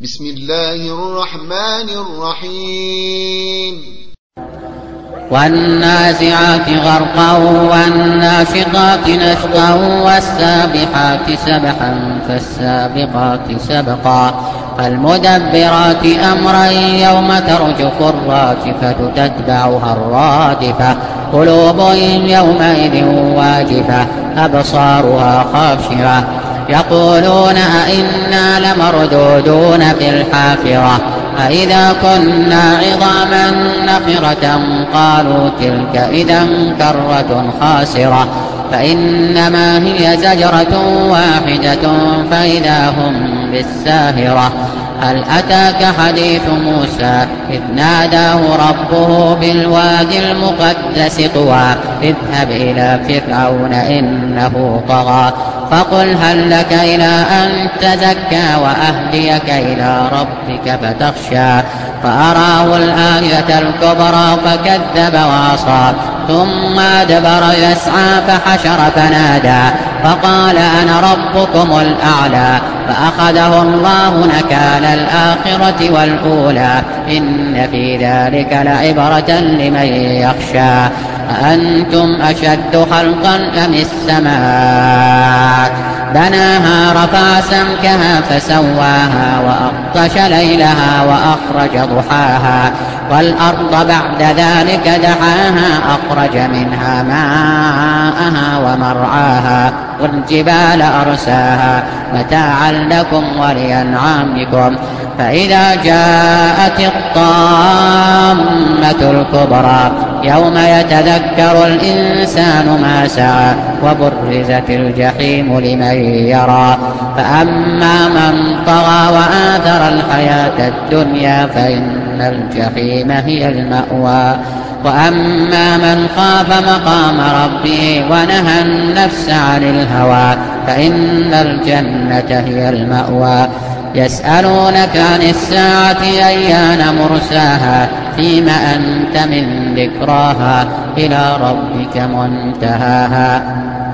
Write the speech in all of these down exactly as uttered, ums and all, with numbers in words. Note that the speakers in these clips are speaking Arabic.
بسم الله الرحمن الرحيم والنازعات غرقا والناشطات نشطا والسابحات سبحا فالسابقات سبقا فالمدبرات أمرا يوم ترجف الراجفة تتبعها الرادفة قلوب يومئذ واجفة أبصارها خاشعة يقولون أئنا لمردودون في الحافرة أئذا كنا عظاما نخرة قالوا تلك إذا كرة خاسرة فإنما هي زجرة واحدة فإذا هم بالساهرة هل أتاك حديث موسى إذ ناداه ربه بالوادي المقدس طوى اذهب إلى فرعون إنه طغى فقل هل لك إلى أن تزكى وأهديك إلى ربك فتخشى فأراه الآية الكبرى فكذب وعصى ثم أدبر يسعى فحشر فنادى فقال أنا ربكم الأعلى فأخذه الله نكال الآخرة والأولى إن في ذلك لعبرة لمن يخشى أأنتم أشد خلقا أم السماء بناها رفع سمكها فسواها وأغطش ليلها وأخرج ضحاها والأرض بعد ذلك دحاها أخرج منها ماءها ومرعاها والجبال أرساها متاعا لكم ولأنعامكم فإذا جاءت الطامة الكبرى يوم يتذكر الإنسان ما سعى وبرزت الجحيم لمن يرى فأما من طغى وآثر الحياة الدنيا فإن الجحيم هي المأوى وأما من خاف مقام ربه ونهى النفس عن الهوى فإن الجنة هي المأوى يسألونك عن الساعة أيان مرساها فيم أنت من ذكراها إلى ربك منتهاها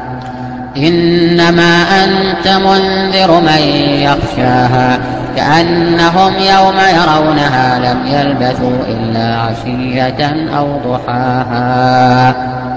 إنما أنت منذر من يخشاها كأنهم يوم يرونها لم يلبثوا إلا عشية أو ضحاها.